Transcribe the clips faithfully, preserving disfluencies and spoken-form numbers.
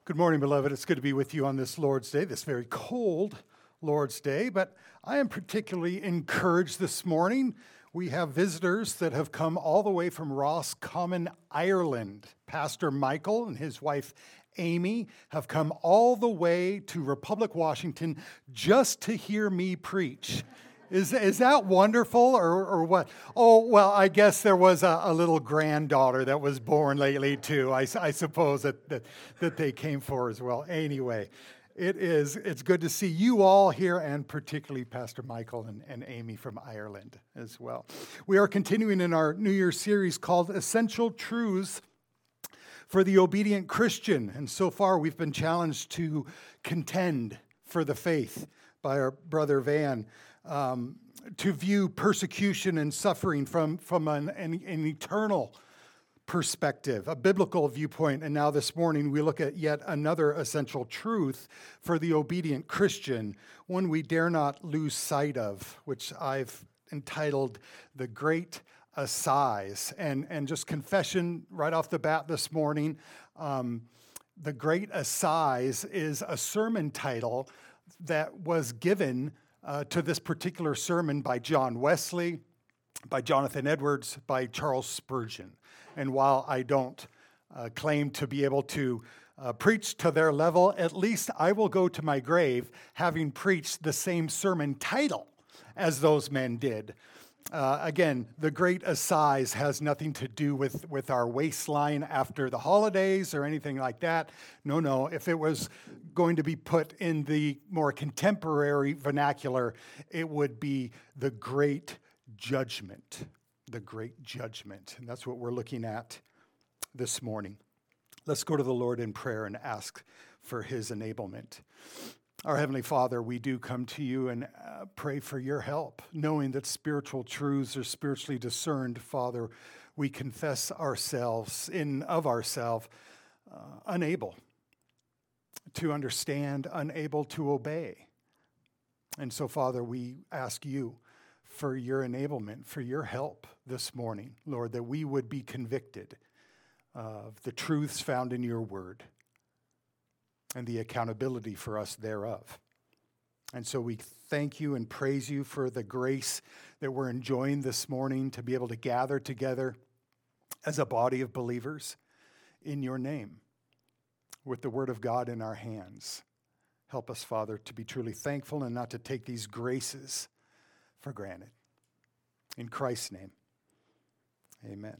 Good morning, beloved. It's good to be with you on this Lord's Day, this very cold Lord's Day, but I am particularly encouraged this morning. We have visitors that have come all the way from Roscommon, Ireland. Pastor Michael and his wife Amy have come all the way to Republic, Washington, just to hear me preach. Is, is that wonderful or, or what? Oh, well, I guess there was a, a little granddaughter that was born lately, too. I, I suppose that, that, that they came for as well. Anyway, it is, it's good to see you all here, and particularly Pastor Michael and, and Amy from Ireland as well. We are continuing in our New Year's series called Essential Truths for the Obedient Christian. And so far, we've been challenged to contend for the faith by our brother Van. Um, to view persecution and suffering from, from an, an, an eternal perspective, a biblical viewpoint. And now this morning we look at yet another essential truth for the obedient Christian, one we dare not lose sight of, which I've entitled The Great Assize. And, and just confession right off the bat this morning, um, The Great Assize is a sermon title that was given Uh, to this particular sermon by John Wesley, by Jonathan Edwards, by Charles Spurgeon. And while I don't uh, claim to be able to uh, preach to their level, at least I will go to my grave having preached the same sermon title as those men did. Uh, again, the Great Assize has nothing to do with, with our waistline after the holidays or anything like that. No, no. If it was going to be put in the more contemporary vernacular, it would be the Great Judgment. The Great Judgment. And that's what we're looking at this morning. Let's go to the Lord in prayer and ask for his enablement. Our Heavenly Father, we do come to you and uh, pray for your help, knowing that spiritual truths are spiritually discerned. Father, we confess ourselves, in of ourselves, uh, unable to understand, unable to obey. And so, Father, we ask you for your enablement, for your help this morning, Lord, that we would be convicted of the truths found in your word and the accountability for us thereof. And so we thank you and praise you for the grace that we're enjoying this morning to be able to gather together as a body of believers in your name with the word of God in our hands. Help us, Father, to be truly thankful and not to take these graces for granted. In Christ's name, amen.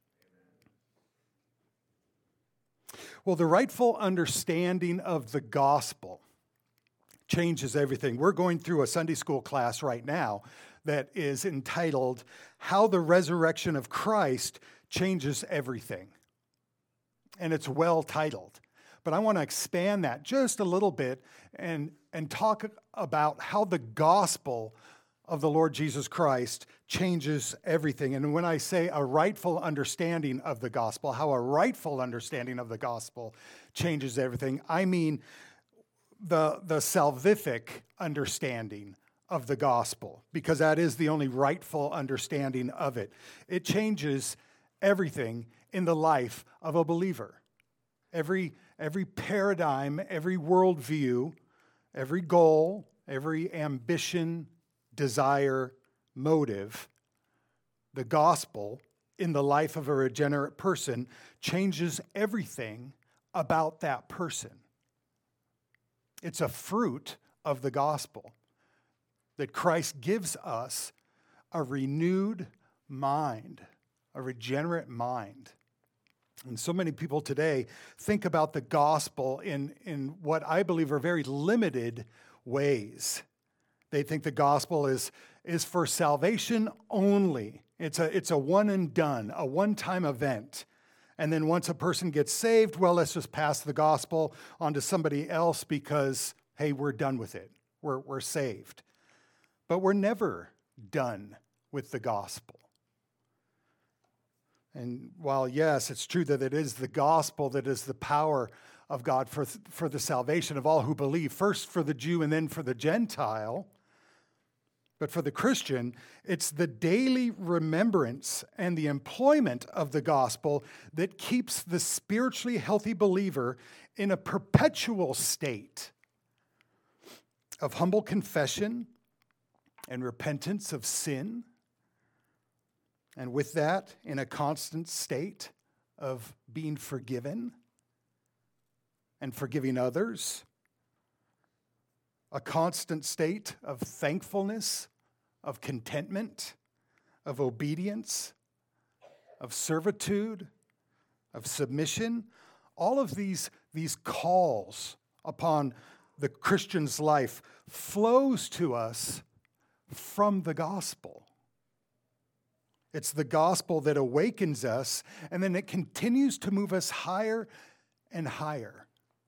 Well, the rightful understanding of the gospel changes everything. We're going through a Sunday school class right now that is entitled, How the Resurrection of Christ Changes Everything. And it's well titled. But I want to expand that just a little bit and, and talk about how the gospel of the Lord Jesus Christ changes everything. And when I say a rightful understanding of the gospel, how a rightful understanding of the gospel changes everything, I mean the, the salvific understanding of the gospel, because that is the only rightful understanding of it. It changes everything in the life of a believer. Every, every paradigm, every worldview, every goal, every ambition, desire, motive, the gospel in the life of a regenerate person changes everything about that person. It's a fruit of the gospel that Christ gives us a renewed mind, a regenerate mind. And so many people today think about the gospel in, in what I believe are very limited ways. They think the gospel is, is for salvation only. It's a, it's a one and done, a one-time event. And then once a person gets saved, well, let's just pass the gospel on to somebody else because, hey, we're done with it. We're, we're saved. But we're never done with the gospel. And while, yes, it's true that it is the gospel that is the power of God for, for the salvation of all who believe, first for the Jew and then for the Gentile, But for the Christian, it's the daily remembrance and the employment of the gospel that keeps the spiritually healthy believer in a perpetual state of humble confession and repentance of sin, and with that, in a constant state of being forgiven and forgiving others, a constant state of thankfulness, of contentment, of obedience, of servitude, of submission. All of these, these calls upon the Christian's life flows to us from the gospel. It's the gospel that awakens us, and then it continues to move us higher and higher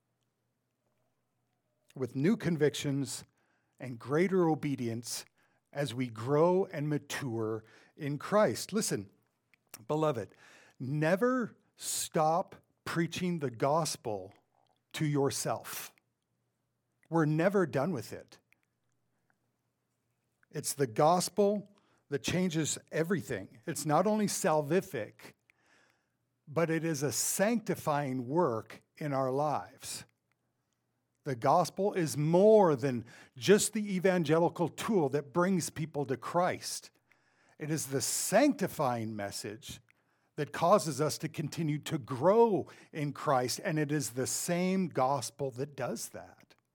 with new convictions and greater obedience as we grow and mature in Christ. Listen, beloved, never stop preaching the gospel to yourself. We're never done with it. It's the gospel that changes everything. It's not only salvific, but it is a sanctifying work in our lives. The gospel is more than just the evangelical tool that brings people to Christ. It is the sanctifying message that causes us to continue to grow in Christ, and it is the same gospel that does that.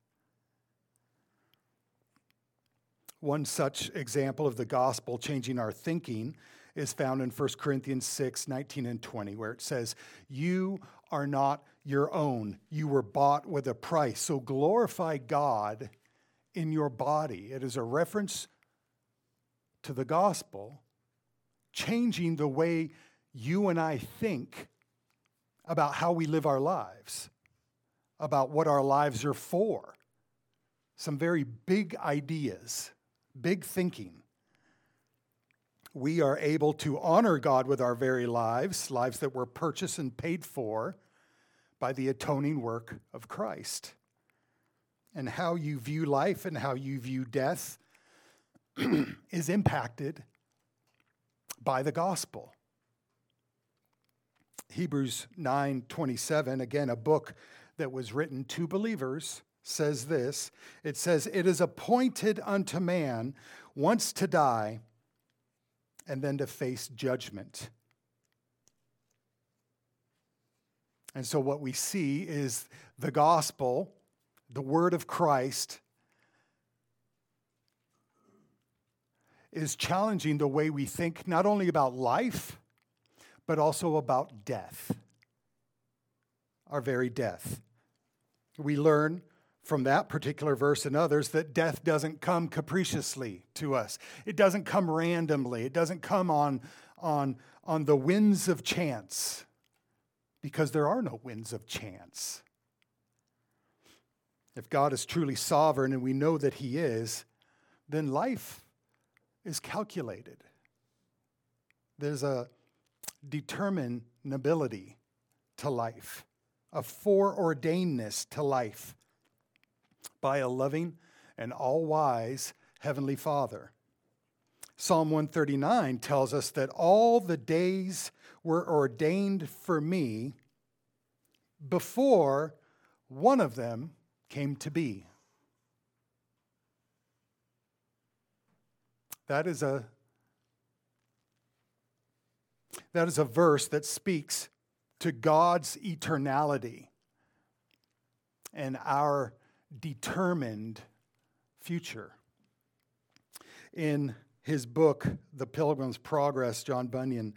One such example of the gospel changing our thinking is found in First Corinthians six, nineteen and twenty, where it says, "You are not your own. You were bought with a price. So glorify God in your body." It is a reference to the gospel, changing the way you and I think about how we live our lives, about what our lives are for. Some very big ideas, big thinking. We are able to honor God with our very lives, lives that were purchased and paid for by the atoning work of Christ. And how you view life and how you view death is impacted by the gospel. Hebrews nine twenty-seven, again, a book that was written to believers, says this. It says, "It is appointed unto man once to die and then to face judgment." And so what we see is the gospel, the word of Christ, is challenging the way we think not only about life, but also about death, our very death. We learn from that particular verse and others that death doesn't come capriciously to us. It doesn't come randomly. It doesn't come on, on, on the winds of chance, because there are no winds of chance. If God is truly sovereign, and we know that He is, then life is calculated. There's a determinability to life, a foreordainedness to life by a loving and all-wise Heavenly Father. Psalm one thirty-nine tells us that all the days were ordained for me before one of them came to be. That is a that is a verse that speaks to God's eternality and our determined future. In his book, The Pilgrim's Progress, John Bunyan,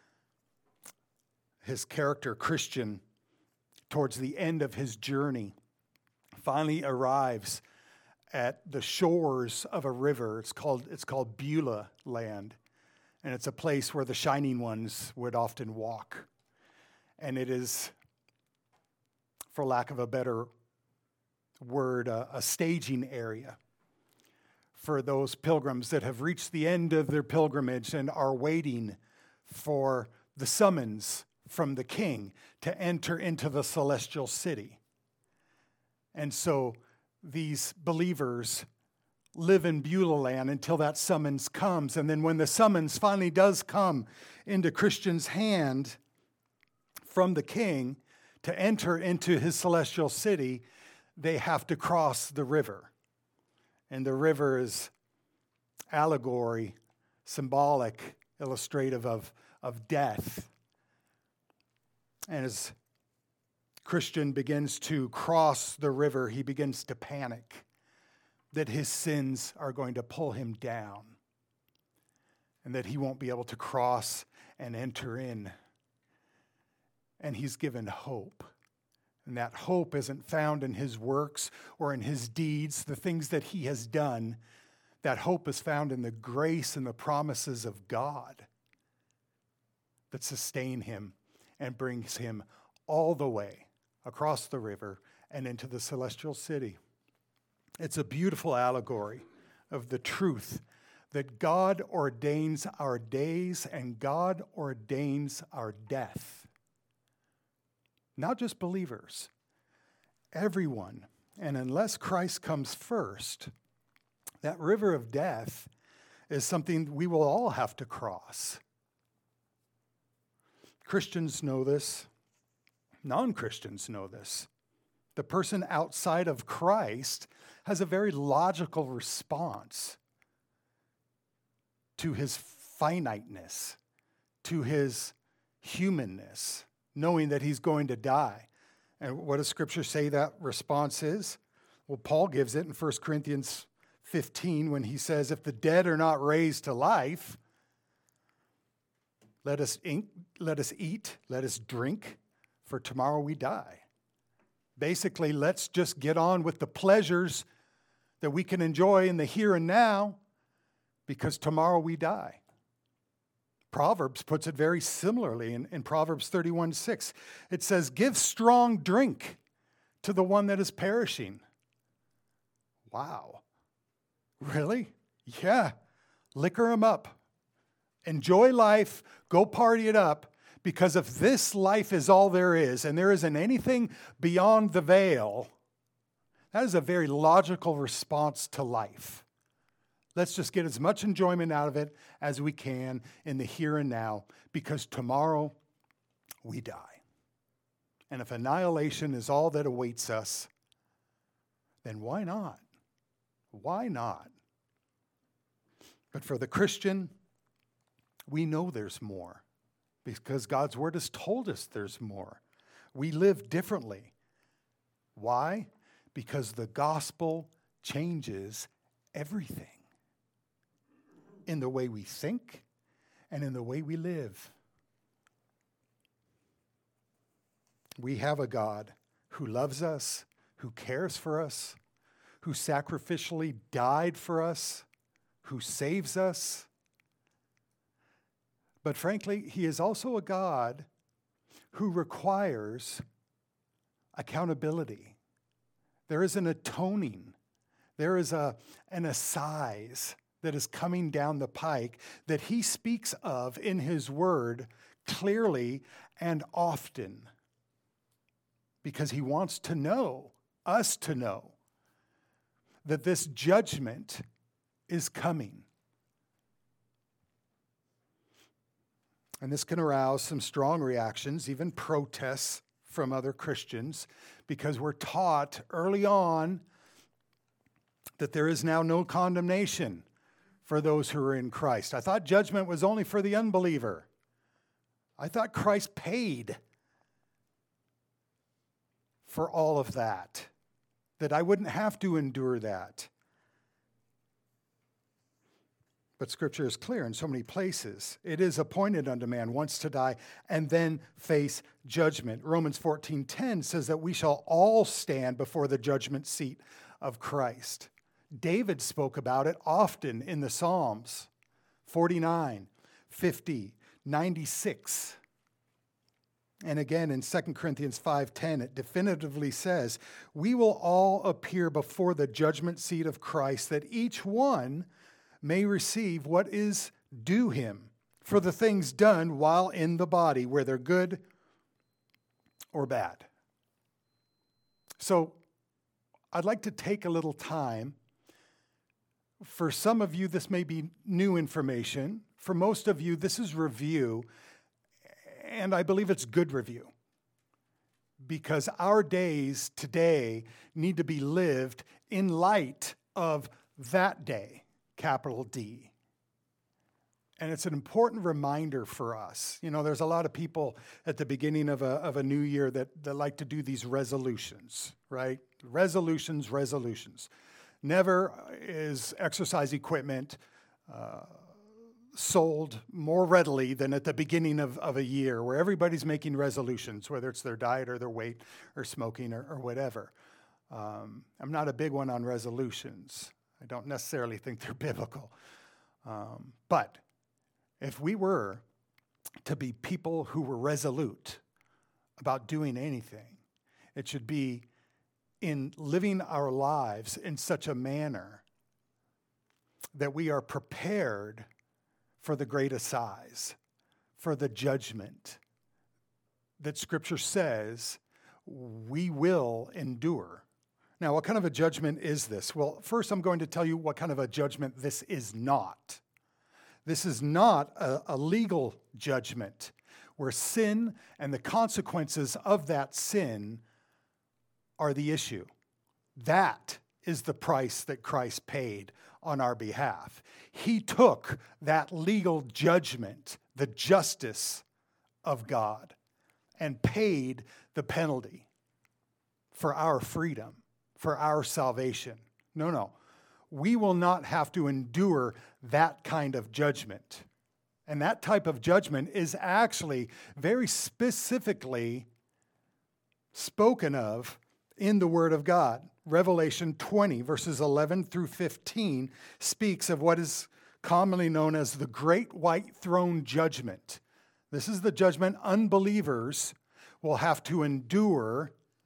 his character, Christian, towards the end of his journey, finally arrives at the shores of a river. It's called, it's called Beulah land. And it's a place where the Shining Ones would often walk. And it is, for lack of a better word, a, a staging area for those pilgrims that have reached the end of their pilgrimage and are waiting for the summons from the king to enter into the celestial city. And so these believers live in Beulah land until that summons comes. And then when the summons finally does come into Christian's hand from the king to enter into his celestial city, they have to cross the river. And the river is allegory, symbolic, illustrative of, of death. And as Christian begins to cross the river, he begins to panic that his sins are going to pull him down and that he won't be able to cross and enter in. And he's given hope. And that hope isn't found in his works or in his deeds, the things that he has done. That hope is found in the grace and the promises of God that sustain him and brings him all the way across the river and into the celestial city. It's a beautiful allegory of the truth that God ordains our days and God ordains our death. Not just believers, everyone. And unless Christ comes first, that river of death is something we will all have to cross. Christians know this. Non-Christians know this. The person outside of Christ has a very logical response to his finiteness, to his humanness, knowing that he's going to die. And what does Scripture say that response is? Well, Paul gives it in First Corinthians fifteen when he says, if the dead are not raised to life, let us, ink, let us eat, let us drink, for tomorrow we die. Basically, let's just get on with the pleasures that we can enjoy in the here and now, because tomorrow we die. Proverbs puts it very similarly in, in Proverbs thirty-one six. It says, give strong drink to the one that is perishing. Wow. Really? Yeah. Liquor him up. Enjoy life. Go party it up. Because if this life is all there is, and there isn't anything beyond the veil, that is a very logical response to life. Let's just get as much enjoyment out of it as we can in the here and now, because tomorrow we die. And if annihilation is all that awaits us, then why not? Why not? But for the Christian, we know there's more, because God's word has told us there's more. We live differently. Why? Because the gospel changes everything in the way we think and in the way we live. We have a God who loves us, who cares for us, who sacrificially died for us, who saves us. But frankly, he is also a God who requires accountability. There is an atoning. There is a, an assize that is coming down the pike that he speaks of in his word clearly and often, because he wants to know, us to know, that this judgment is coming. And this can arouse some strong reactions, even protests from other Christians, because we're taught early on that there is now no condemnation for those who are in Christ. I thought judgment was only for the unbeliever. I thought Christ paid for all of that, that I wouldn't have to endure that. But Scripture is clear in so many places. It is appointed unto man once to die and then face judgment. Romans fourteen ten says that we shall all stand before the judgment seat of Christ. David spoke about it often in the Psalms, forty-nine, fifty, ninety-six. And again in Second Corinthians five ten, it definitively says, we will all appear before the judgment seat of Christ, that each one may receive what is due him for the things done while in the body, whether good or bad. So I'd like to take a little time For some of you, this may be new information. For most of you, this is review, and I believe it's good review. Because our days today need to be lived in light of that day, capital D. And it's an important reminder for us. You know, there's a lot of people at the beginning of a, of a new year that, that like to do these resolutions, right? Resolutions, resolutions. Never is exercise equipment uh, sold more readily than at the beginning of, of a year where everybody's making resolutions, whether it's their diet or their weight or smoking or, or whatever. Um, I'm not a big one on resolutions. I don't necessarily think they're biblical. Um, but if we were to be people who were resolute about doing anything, it should be in living our lives in such a manner that we are prepared for the great assize, for the judgment that Scripture says we will endure. Now, what kind of a judgment is this? Well, first I'm going to tell you what kind of a judgment this is not. This is not a, a legal judgment where sin and the consequences of that sin are the issue. That is the price that Christ paid on our behalf. He took that legal judgment, the justice of God, and paid the penalty for our freedom, for our salvation. No, no. We will not have to endure that kind of judgment. And that type of judgment is actually very specifically spoken of in the Word of God. Revelation twenty, verses eleven through fifteen, speaks of what is commonly known as the Great White Throne Judgment. This is the judgment unbelievers will have to endure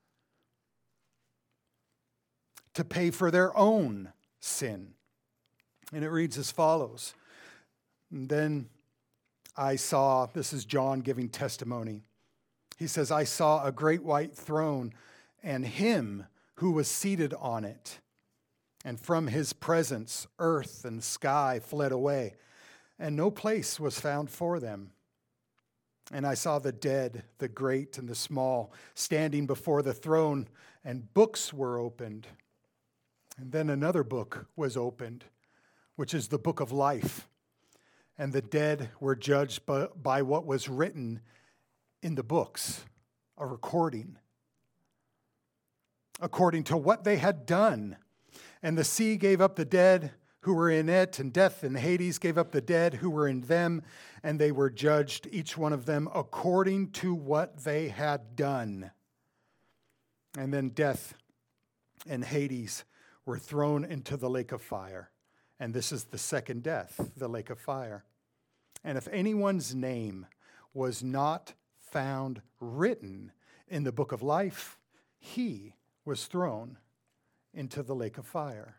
to pay for their own sin. And it reads as follows. And then I saw, this is John giving testimony. He says, I saw a great white throne and him who was seated on it. And from his presence, earth and sky fled away, and no place was found for them. And I saw the dead, the great and the small, standing before the throne, and books were opened. And then another book was opened, which is the book of life. And the dead were judged by, by what was written in the books, a recording, according to what they had done. And the sea gave up the dead who were in it, and death and Hades gave up the dead who were in them, and they were judged, each one of them, according to what they had done. And then death and Hades were thrown into the lake of fire. And this is the second death, the lake of fire. And if anyone's name was not found written in the book of life, he was thrown into the lake of fire.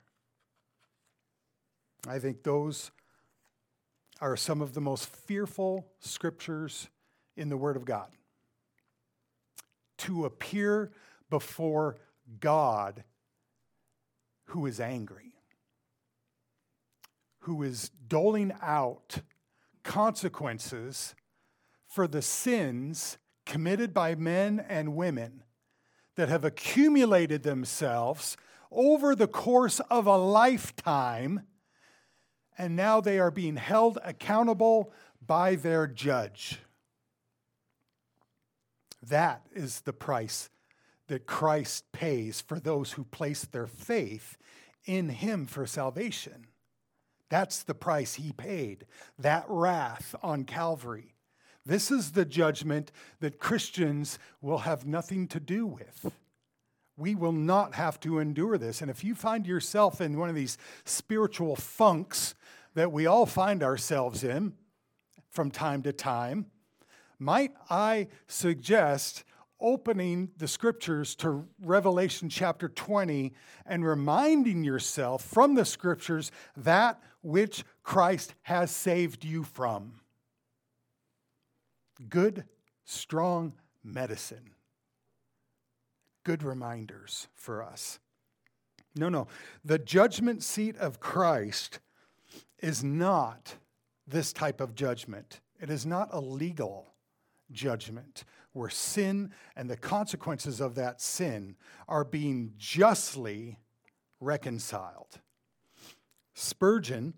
I think those are some of the most fearful scriptures in the Word of God. To appear before God who is angry, who is doling out consequences for the sins committed by men and women that have accumulated themselves over the course of a lifetime, and now they are being held accountable by their judge. That is the price that Christ pays for those who place their faith in him for salvation. That's the price he paid, that wrath on Calvary. This is the judgment that Christians will have nothing to do with. We will not have to endure this. And if you find yourself in one of these spiritual funks that we all find ourselves in from time to time, might I suggest opening the scriptures to Revelation chapter twenty and reminding yourself from the scriptures that which Christ has saved you from. Good, strong medicine. Good reminders for us. No, no. The judgment seat of Christ is not this type of judgment. It is not a legal judgment where sin and the consequences of that sin are being justly reconciled. Spurgeon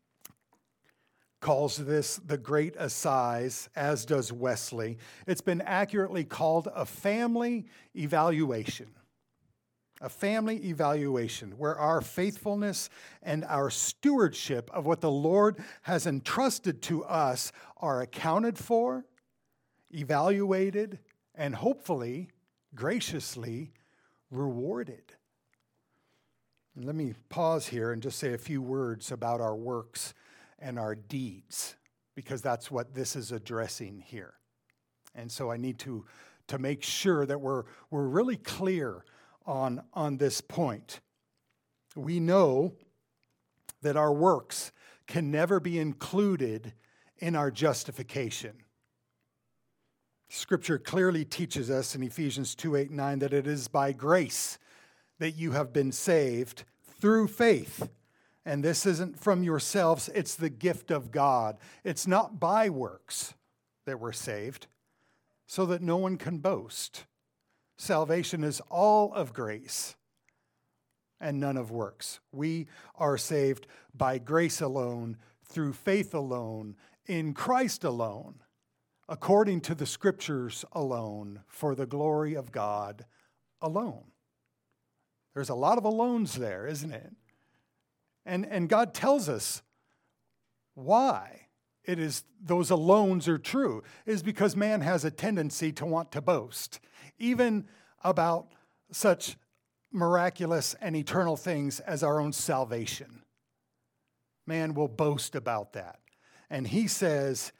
calls this the Great Assize, as does Wesley. It's been accurately called a family evaluation. A family evaluation where our faithfulness and our stewardship of what the Lord has entrusted to us are accounted for, evaluated, and hopefully, graciously rewarded. And let me pause here and just say a few words about our works and our deeds, because that's what this is addressing here. And so I need to, to make sure that we're, we're really clear on, on this point. We know that our works can never be included in our justification. Scripture clearly teaches us in Ephesians two, eight, nine that it is by grace that you have been saved through faith. And this isn't from yourselves, it's the gift of God. It's not by works that we're saved, so that no one can boast. Salvation is all of grace and none of works. We are saved by grace alone, through faith alone, in Christ alone, according to the Scriptures alone, for the glory of God alone. There's a lot of alones there, isn't it? And, and God tells us why it is those alones are true, is because man has a tendency to want to boast, even about such miraculous and eternal things as our own salvation. Man will boast about that. And he says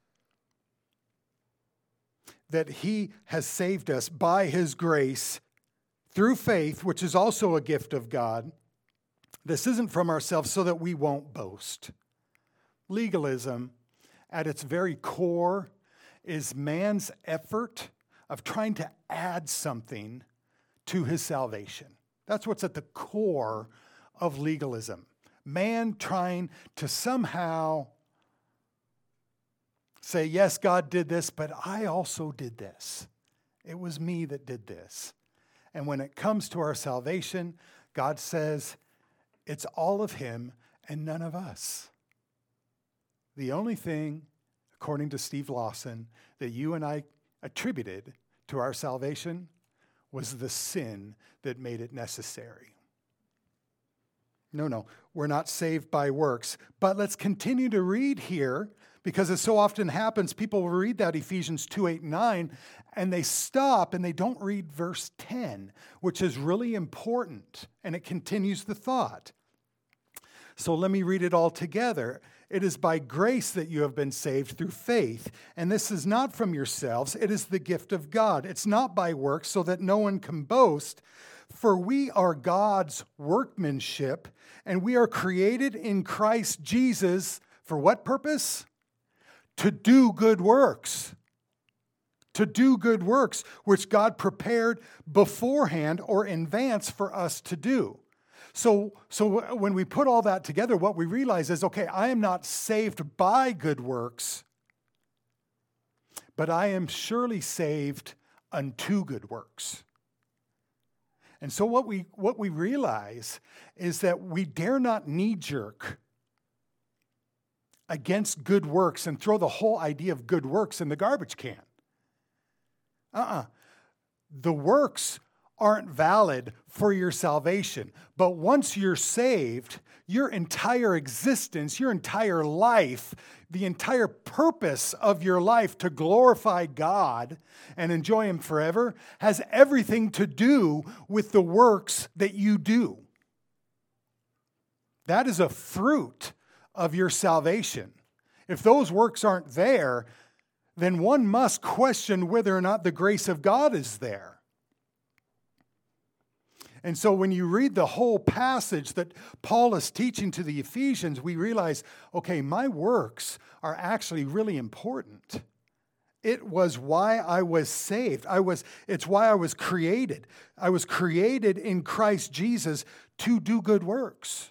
that he has saved us by his grace through faith, which is also a gift of God. This isn't from ourselves so that we won't boast. Legalism, at its very core, is man's effort of trying to add something to his salvation. That's what's at the core of legalism. Man trying to somehow say, yes, God did this, but I also did this. It was me that did this. And when it comes to our salvation, God says, it's all of him and none of us. The only thing, according to Steve Lawson, that you and I attributed to our salvation was the sin that made it necessary. No, no, we're not saved by works. But let's continue to read here, because it so often happens, people will read that Ephesians two, eight, nine, and they stop and they don't read verse ten, which is really important, and it continues the thought. So let me read it all together. It is by grace that you have been saved through faith, and this is not from yourselves, it is the gift of God. It's not by works, so that no one can boast, for we are God's workmanship, and we are created in Christ Jesus for what purpose? To do good works. To do good works, which God prepared beforehand or in advance for us to do. So, so when we put all that together, what we realize is, okay, I am not saved by good works, but I am surely saved unto good works. And so what we what we realize is that we dare not knee-jerk against good works and throw the whole idea of good works in the garbage can. Uh-uh. The works aren't valid for your salvation. But once you're saved, your entire existence, your entire life, the entire purpose of your life to glorify God and enjoy Him forever has everything to do with the works that you do. That is a fruit of your salvation. If those works aren't there, then one must question whether or not the grace of God is there. And so when you read the whole passage that Paul is teaching to the Ephesians, we realize, okay, my works are actually really important. It was why I was saved. I was, it's why I was created. I was created in Christ Jesus to do good works.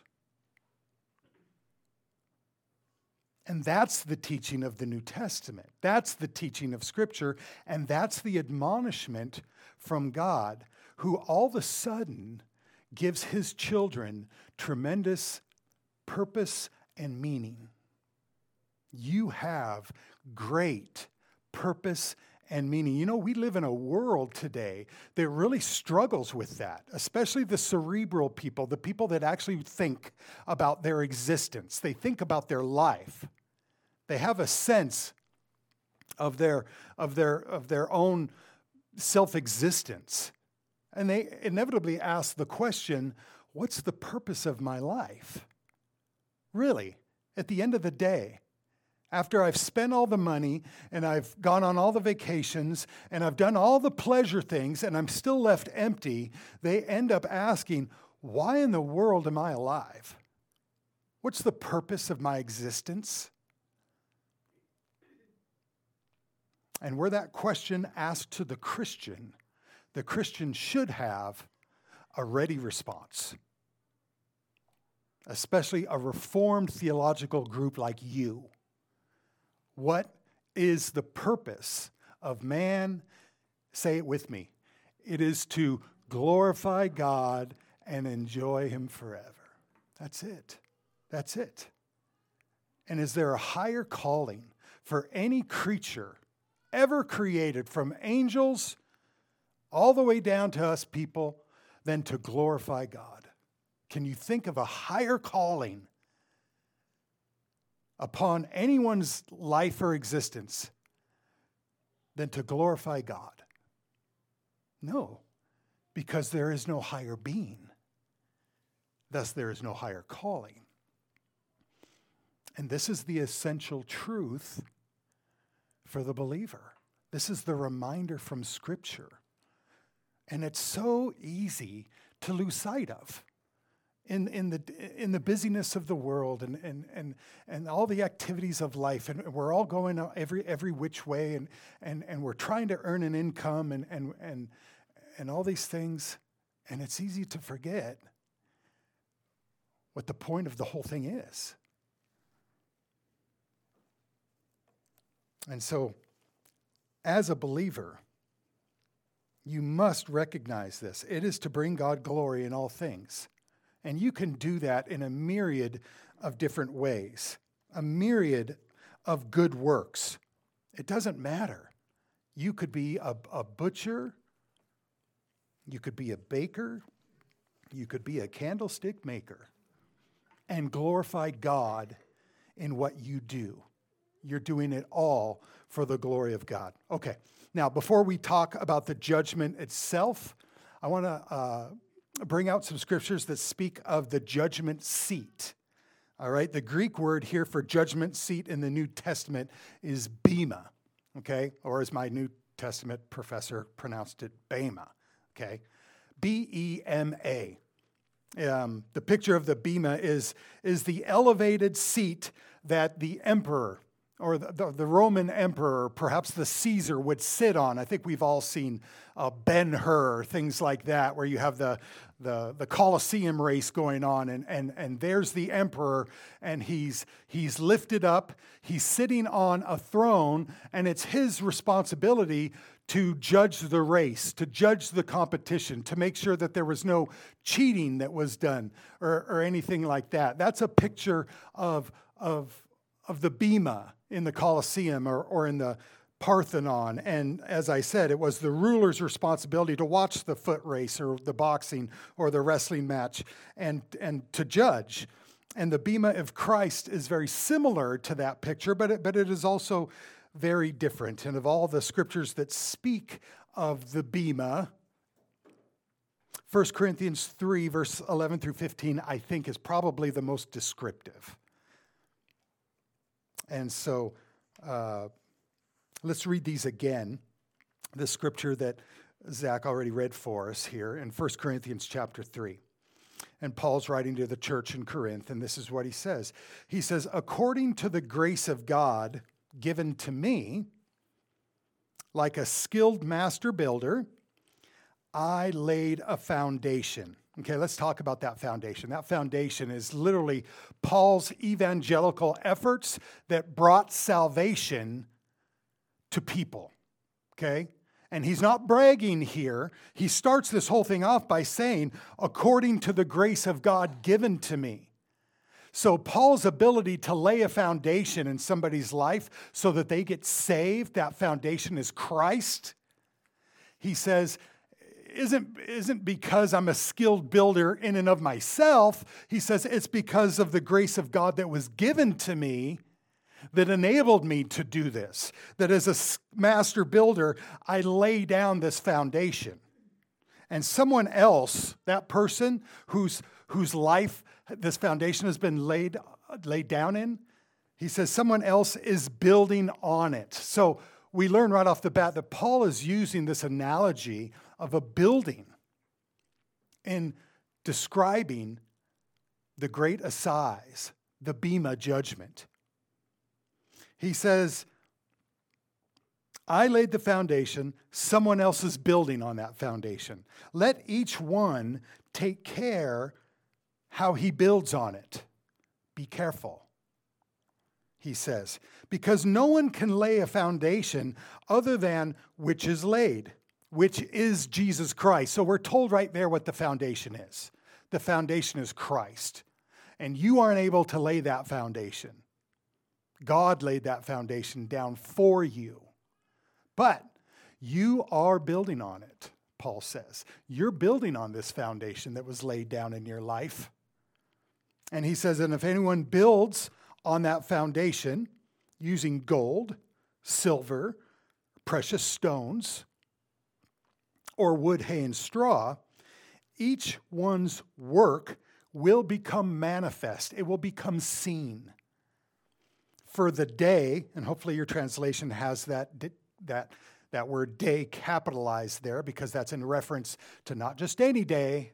And that's the teaching of the New Testament. That's the teaching of Scripture. And that's the admonishment from God, who all of a sudden gives his children tremendous purpose and meaning. You have great purpose and meaning. You know, we live in a world today that really struggles with that, especially the cerebral people, the people that actually think about their existence. They think about their life. They have a sense of their, of their, of their own self-existence. And they inevitably ask the question, what's the purpose of my life? Really, at the end of the day, after I've spent all the money and I've gone on all the vacations and I've done all the pleasure things and I'm still left empty, they end up asking, why in the world am I alive? What's the purpose of my existence? And were that question asked to the Christian, the Christian should have a ready response, especially a Reformed theological group like you. What is the purpose of man? Say it with me. It is to glorify God and enjoy him forever. That's it. That's it. And is there a higher calling for any creature ever created, from angels all the way down to us people, than to glorify God? Can you think of a higher calling upon anyone's life or existence than to glorify God? No, because there is no higher being. Thus, there is no higher calling. And this is the essential truth for the believer. This is the reminder from Scripture. And it's so easy to lose sight of in, in, the, in the busyness of the world and, and, and, and all the activities of life. And we're all going every, every which way, and, and, and we're trying to earn an income and, and, and, and all these things. And it's easy to forget what the point of the whole thing is. And so, as a believer, you must recognize this. It is to bring God glory in all things. And you can do that in a myriad of different ways, a myriad of good works. It doesn't matter. You could be a, a butcher, you could be a baker, you could be a candlestick maker, and glorify God in what you do. You're doing it all for the glory of God. Okay, now before we talk about the judgment itself, I want to uh, bring out some scriptures that speak of the judgment seat. All right, the Greek word here for judgment seat in the New Testament is bema, okay? Or as my New Testament professor pronounced it, bema, okay? B E M A. Um, the picture of the bema is, is the elevated seat that the emperor or the, the, the Roman emperor, perhaps the Caesar, would sit on. I think we've all seen uh, Ben-Hur, things like that, where you have the, the, the Colosseum race going on, and, and, and there's the emperor, and he's, he's lifted up, he's sitting on a throne, and it's his responsibility to judge the race, to judge the competition, to make sure that there was no cheating that was done, or, or anything like that. That's a picture of, of, of the bema in the Colosseum or, or in the Parthenon. And as I said, it was the ruler's responsibility to watch the foot race or the boxing or the wrestling match and, and to judge. And the bema of Christ is very similar to that picture, but it, but it is also very different. And of all the scriptures that speak of the bema, First Corinthians three, verse eleven through fifteen, I think is probably the most descriptive. And so uh, let's read these again. The scripture that Zach already read for us here in First Corinthians chapter three. And Paul's writing to the church in Corinth, and this is what he says. He says, according to the grace of God given to me, like a skilled master builder, I laid a foundation. Okay, let's talk about that foundation. That foundation is literally Paul's evangelical efforts that brought salvation to people. Okay? And he's not bragging here. He starts this whole thing off by saying, according to the grace of God given to me. So Paul's ability to lay a foundation in somebody's life so that they get saved, that foundation is Christ. He says, isn't, isn't because I'm a skilled builder in and of myself. He says it's because of the grace of God that was given to me that enabled me to do this. That as a master builder, I lay down this foundation. And someone else, that person whose, whose life this foundation has been laid, laid down in, he says someone else is building on it. So we learn right off the bat that Paul is using this analogy of a building in describing the great assize, the Bema judgment. He says, I laid the foundation, someone else is building on that foundation. Let each one take care how he builds on it. Be careful, he says, because no one can lay a foundation other than which is laid, which is Jesus Christ. So we're told right there what the foundation is. The foundation is Christ. And you aren't able to lay that foundation. God laid that foundation down for you. But you are building on it, Paul says. You're building on this foundation that was laid down in your life. And he says, and if anyone builds on that foundation using gold, silver, precious stones, or wood, hay, and straw, each one's work will become manifest. It will become seen. For the day, and hopefully your translation has that, that, that word day capitalized there because that's in reference to not just any day,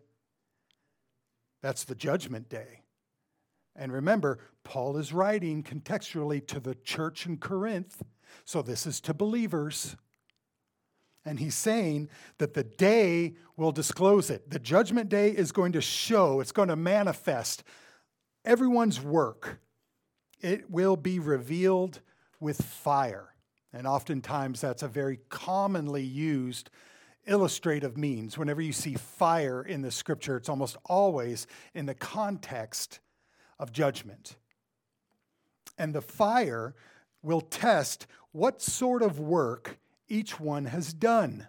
that's the judgment day. And remember, Paul is writing contextually to the church in Corinth, so this is to believers. And he's saying that the day will disclose it. The judgment day is going to show, it's going to manifest everyone's work. It will be revealed with fire. And oftentimes that's a very commonly used illustrative means. Whenever you see fire in the scripture, it's almost always in the context of judgment. And the fire will test what sort of work each one has done.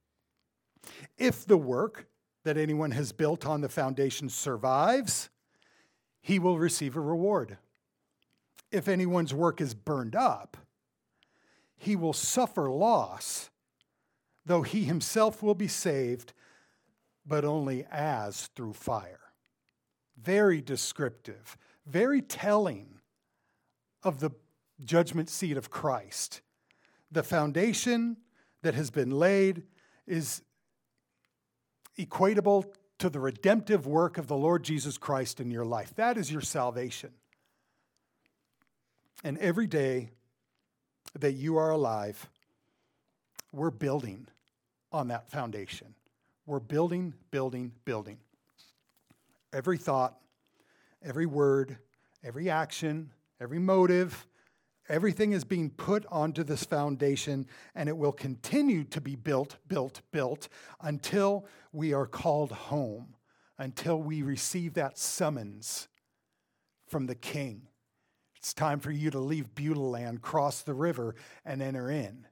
If the work that anyone has built on the foundation survives, he will receive a reward. If anyone's work is burned up, he will suffer loss, though he himself will be saved, but only as through fire. Very descriptive, very telling of the judgment seat of Christ. The foundation that has been laid is equatable to the redemptive work of the Lord Jesus Christ in your life. That is your salvation. And every day that you are alive, we're building on that foundation. We're building, building, building. Every thought, every word, every action, every motive, everything is being put onto this foundation, and it will continue to be built, built, built until we are called home, until we receive that summons from the King. It's time for you to leave Beulah land, cross the river, and enter in.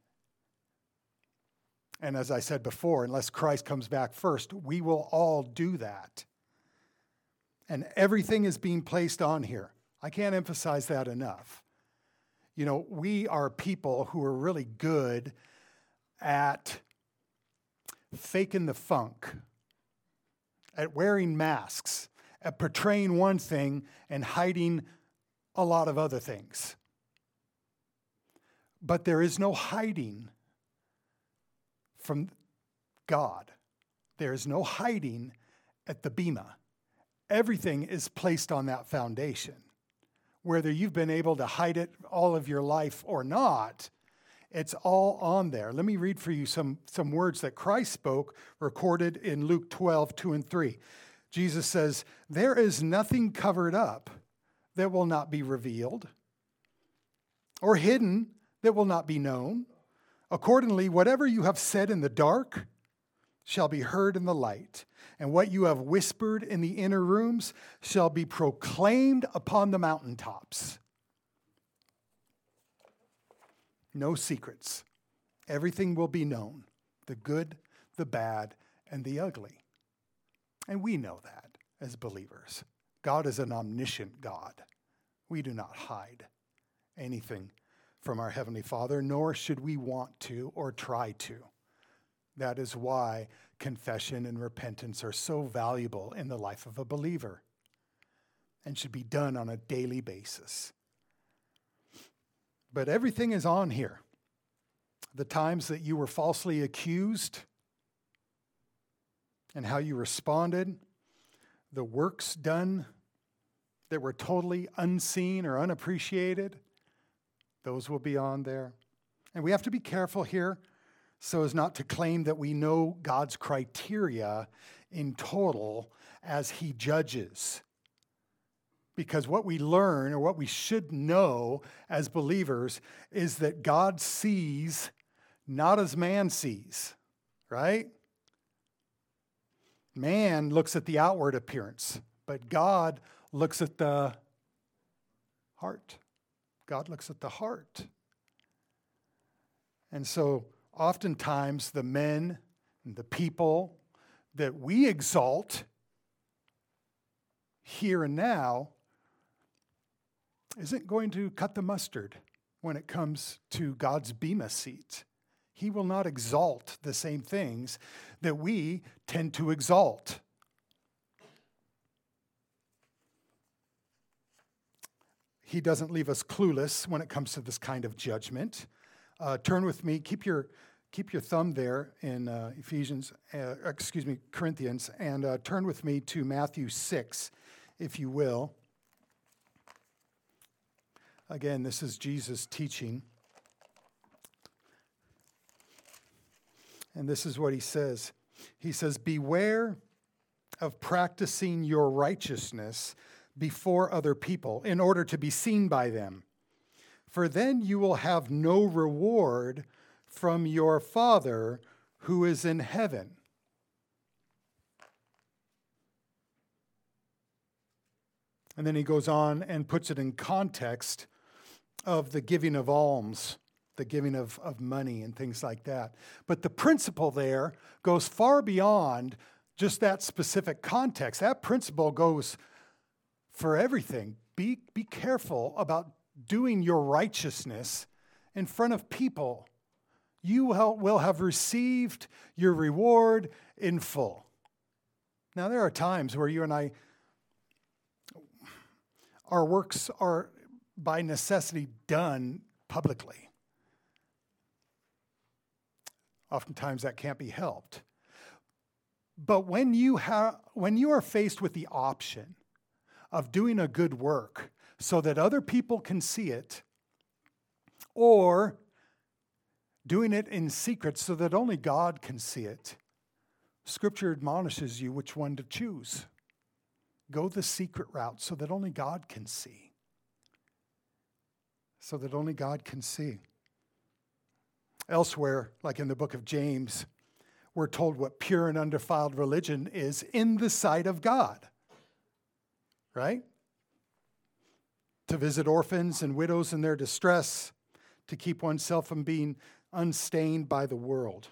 And as I said before, unless Christ comes back first, we will all do that. And everything is being placed on here. I can't emphasize that enough. You know, we are people who are really good at faking the funk, at wearing masks, at portraying one thing and hiding a lot of other things. But there is no hiding from God. There is no hiding at the Bema. Everything is placed on that foundation. Whether you've been able to hide it all of your life or not, It's all on there. Let me read for you some, some words that Christ spoke, recorded in Luke twelve, two and three. Jesus says, "There is nothing covered up that will not be revealed, or hidden that will not be known. Accordingly, whatever you have said in the dark shall be heard in the light, and what you have whispered in the inner rooms shall be proclaimed upon the mountaintops." No secrets. Everything will be known, the good, the bad, and the ugly. And we know that as believers. God is an omniscient God. We do not hide anything from our Heavenly Father, nor should we want to or try to. That is why confession and repentance are so valuable in the life of a believer and should be done on a daily basis. But everything is on here. The times that you were falsely accused and how you responded, the works done that were totally unseen or unappreciated, those will be on there. And we have to be careful here so as not to claim that we know God's criteria in total as He judges. Because what we learn, or what we should know as believers, is that God sees not as man sees, right? Man looks at the outward appearance, but God looks at the heart. God looks at the heart. And so oftentimes the men and the people that we exalt here and now isn't going to cut the mustard when it comes to God's bema seat. He will not exalt the same things that we tend to exalt. He doesn't leave us clueless when it comes to this kind of judgment. Uh, turn with me, keep your keep your thumb there in uh, Ephesians, uh, excuse me, Corinthians, and uh, turn with me to Matthew six, if you will. Again, this is Jesus teaching. And this is what he says. He says, "Beware of practicing your righteousness before other people in order to be seen by them. For then you will have no reward from your Father who is in heaven." And then he goes on and puts it in context of the giving of alms, the giving of, of money and things like that. But the principle there goes far beyond just that specific context. That principle goes for everything. Be, be careful about doing your righteousness in front of people. You will have received your reward in full. Now, there are times where you and I, our works are by necessity done publicly. Oftentimes that can't be helped. But when you have, when you are faced with the option of doing a good work so that other people can see it, or doing it in secret so that only God can see it, Scripture admonishes you which one to choose. Go the secret route so that only God can see. So that only God can see. Elsewhere, like in the book of James, we're told what pure and undefiled religion is in the sight of God. Right? To visit orphans and widows in their distress, to keep oneself from being unstained by the world.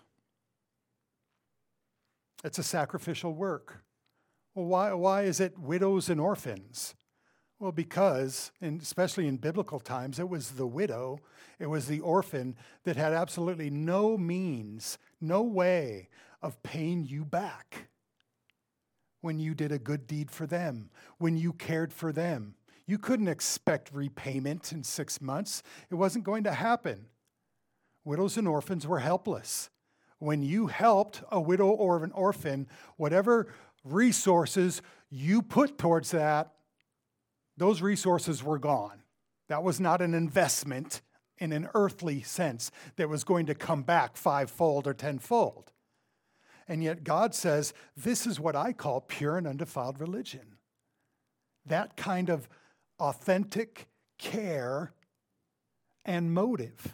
It's a sacrificial work. Well, why, why is it widows and orphans? Well, because, and especially in biblical times, it was the widow, it was the orphan that had absolutely no means, no way of paying you back when you did a good deed for them, when you cared for them. You couldn't expect repayment in six months. It wasn't going to happen. Widows and orphans were helpless. When you helped a widow or an orphan, whatever resources you put towards that, those resources were gone. That was not an investment in an earthly sense that was going to come back fivefold or tenfold. And yet God says, this is what I call pure and undefiled religion. That kind of authentic care and motive.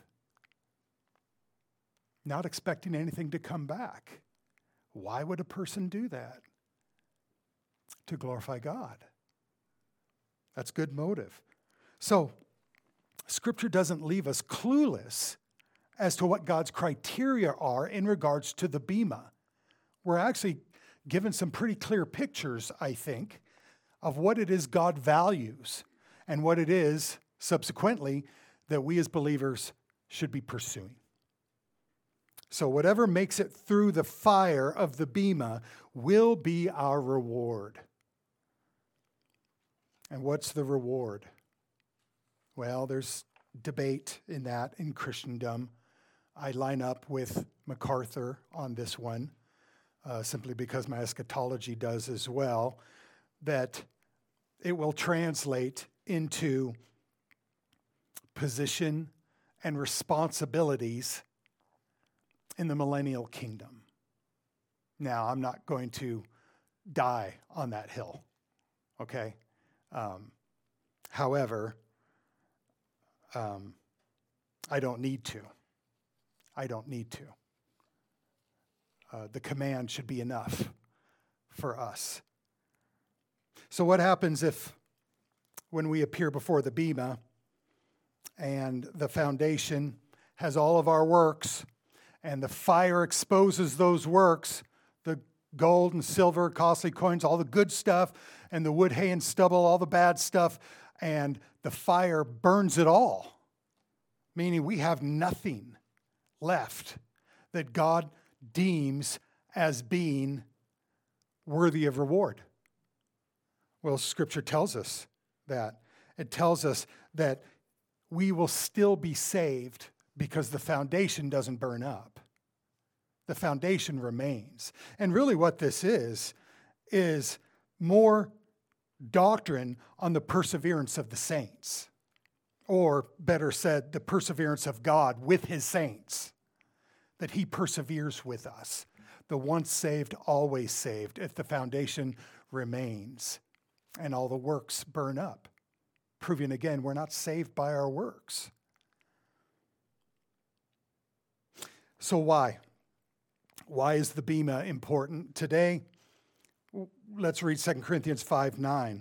Not expecting anything to come back. Why would a person do that? To glorify God. That's good motive. So, Scripture doesn't leave us clueless as to what God's criteria are in regards to the bema. We're actually given some pretty clear pictures, I think, of what it is God values and what it is, subsequently, that we as believers should be pursuing. So whatever makes it through the fire of the bema will be our reward. And what's the reward? Well, there's debate in that in Christendom. I line up with MacArthur on this one, uh, simply because my eschatology does as well, that it will translate into position and responsibilities in the millennial kingdom. Now, I'm not going to die on that hill, okay? Um, however, um, I don't need to. I don't need to. Uh, the command should be enough for us. So what happens if, when we appear before the bema, and the foundation has all of our works, and the fire exposes those works, the gold and silver, costly coins, all the good stuff, and the wood, hay, and stubble, all the bad stuff, and the fire burns it all, meaning we have nothing left that God deems as being worthy of reward. Well, Scripture tells us that. It tells us that we will still be saved because the foundation doesn't burn up. The foundation remains. And really what this is, is more doctrine on the perseverance of the saints. Or better said, the perseverance of God with his saints. That he perseveres with us. The once saved, always saved, if the foundation remains and all the works burn up. Proving again, we're not saved by our works. So why? Why is the bema important today? Let's read Second Corinthians five nine.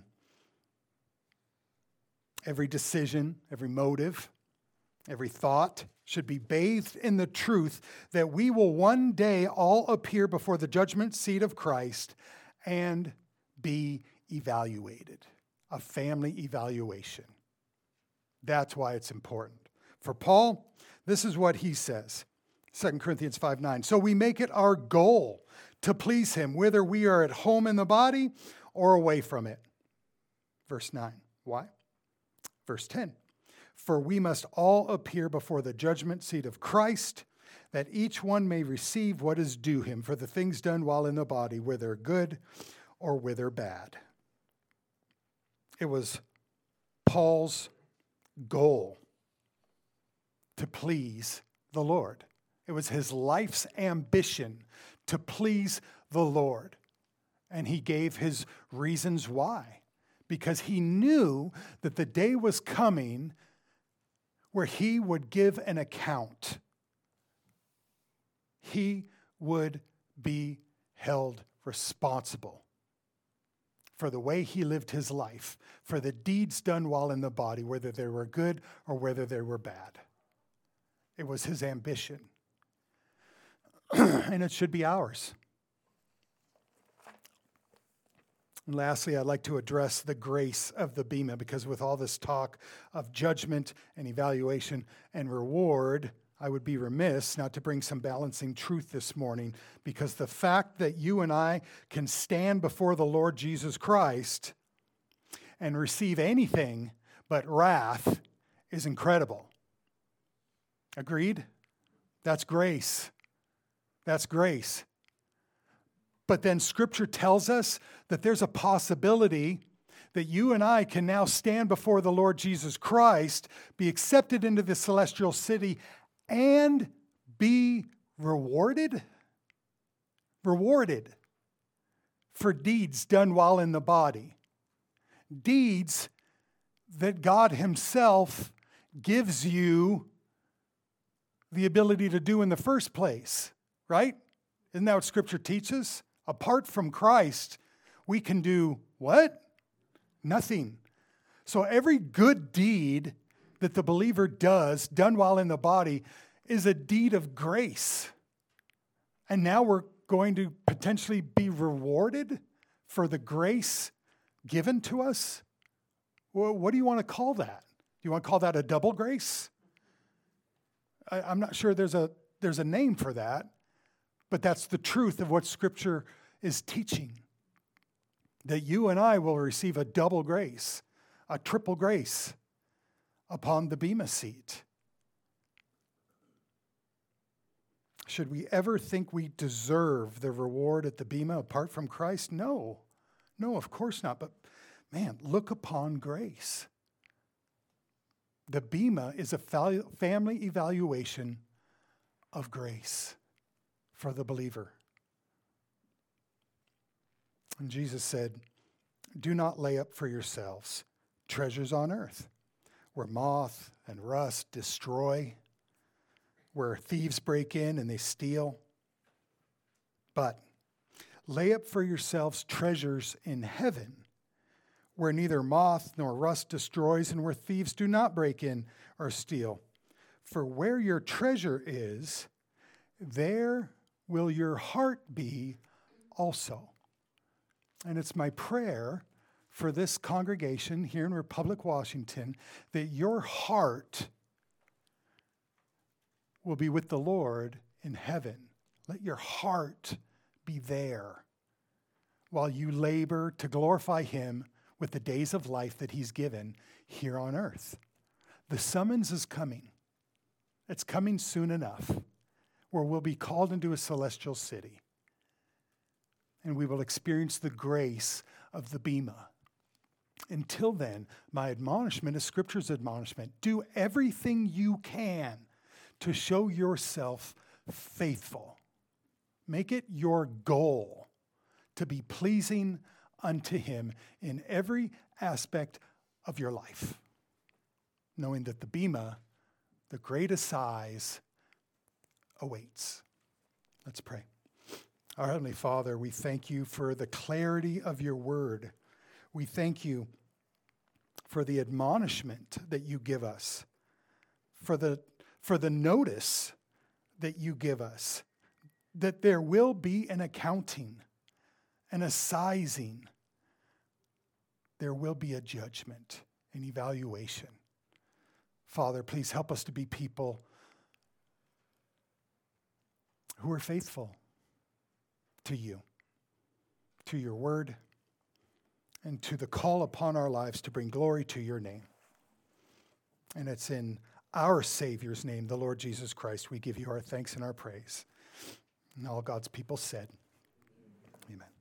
Every decision, every motive, every thought should be bathed in the truth that we will one day all appear before the judgment seat of Christ and be evaluated. A family evaluation. That's why it's important. For Paul, this is what he says. Second Corinthians five nine. So we make it our goal to please him, whether we are at home in the body or away from it. Verse nine. Why? Verse ten. For we must all appear before the judgment seat of Christ, that each one may receive what is due him for the things done while in the body, whether good or whether bad. It was Paul's goal to please the Lord. It was his life's ambition to please the Lord. And he gave his reasons why. Because he knew that the day was coming where he would give an account. He would be held responsible for the way he lived his life, for the deeds done while in the body, whether they were good or whether they were bad. It was his ambition. And it should be ours. And lastly, I'd like to address the grace of the bema, because with all this talk of judgment and evaluation and reward, I would be remiss not to bring some balancing truth this morning, because the fact that you and I can stand before the Lord Jesus Christ and receive anything but wrath is incredible. Agreed? That's grace. That's grace. But then Scripture tells us that there's a possibility that you and I can now stand before the Lord Jesus Christ, be accepted into the celestial city, and be rewarded? Rewarded for deeds done while in the body. Deeds that God himself gives you the ability to do in the first place, right? Isn't that what Scripture teaches? Apart from Christ, we can do what? Nothing. So every good deed that the believer does, done while in the body, is a deed of grace. And now we're going to potentially be rewarded for the grace given to us? Well, what do you want to call that? Do you want to call that a double grace? I, I'm not sure there's a there's a name for that, but that's the truth of what Scripture is teaching. That you and I will receive a double grace, a triple grace upon the bema seat. Should we ever think we deserve the reward at the bema apart from Christ? No. No, of course not. But man, look upon grace. The bema is a family evaluation of grace for the believer. And Jesus said, do not lay up for yourselves treasures on earth, where moth and rust destroy, where thieves break in and they steal. But lay up for yourselves treasures in heaven, where neither moth nor rust destroys and where thieves do not break in or steal. For where your treasure is, there will your heart be also. And it's my prayer for this congregation here in Republic, Washington, that your heart will be with the Lord in heaven. Let your heart be there while you labor to glorify him with the days of life that he's given here on earth. The summons is coming. It's coming soon enough where we'll be called into a celestial city and we will experience the grace of the bema. Until then, my admonishment is Scripture's admonishment. Do everything you can to show yourself faithful. Make it your goal to be pleasing unto him in every aspect of your life, knowing that the bema, the great assize, awaits. Let's pray. Our Heavenly Father, we thank you for the clarity of your word. We thank you for the admonishment that you give us, for the, for the notice that you give us, that there will be an accounting, an assizing. There will be a judgment, an evaluation. Father, please help us to be people who are faithful to you, to your word, and to the call upon our lives to bring glory to your name. And it's in our Savior's name, the Lord Jesus Christ, we give you our thanks and our praise. And all God's people said, amen.